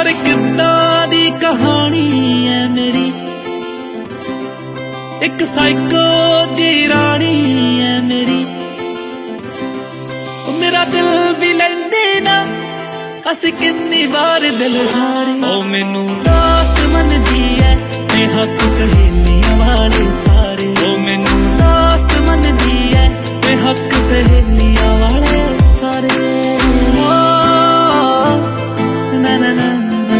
और किद्दां दी कहानी है मेरी, एक साइको जी रानी है मेरी। मेरा दिल भी लैंदी ना असी किन्नी बार दिल हारे। ओ मैनू दोस्त मनदी है ते हक सहेलियां वाले सारे। ओ मैनू दोस्त मनदी है ते हक सहेलियां वाले सारे। ना ना ना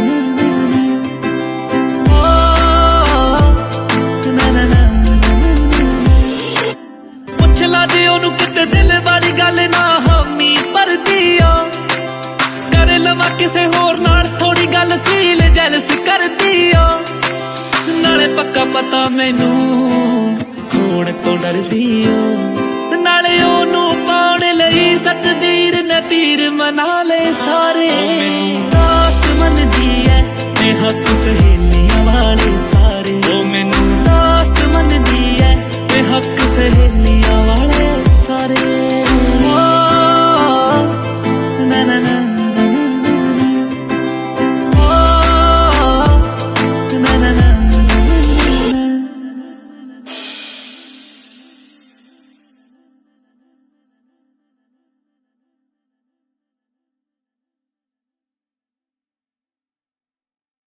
दिल वाली गल ना हामी भरदी कर लवा किसे होर नाल थोड़ी गल फील जैलस करदी नाले पक्का पता मैनू खोण तो डरदी नाले ओनू पाउण लई सतवीर ने पीर मना ले सारे।